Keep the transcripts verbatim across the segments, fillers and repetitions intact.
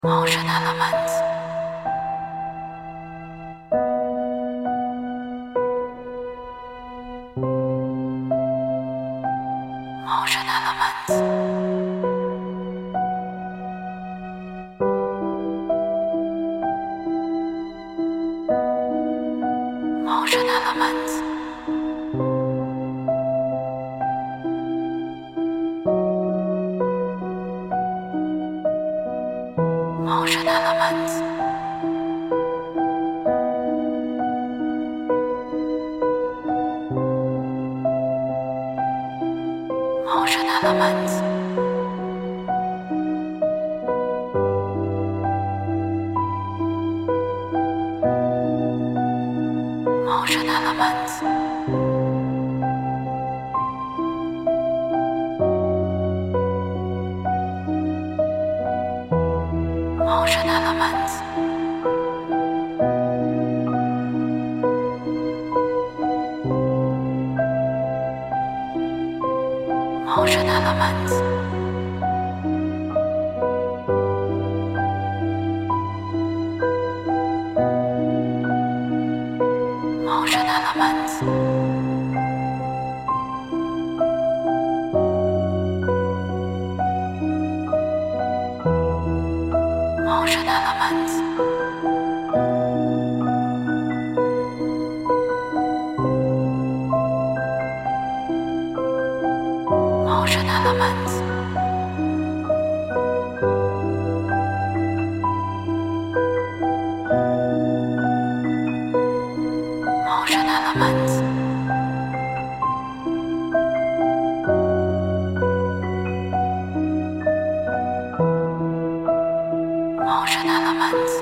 Motion elements. Motion elements. Motion elements. Motion elements. Motion elements. Motion elements. Motion elements. Motion elements. Motion elements. Motion elements. Motion elements. Motion elements. Motion elements.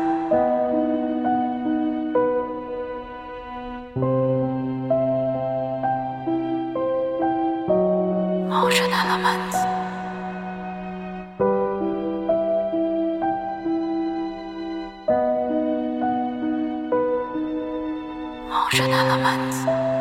Motion elements. Motion elements.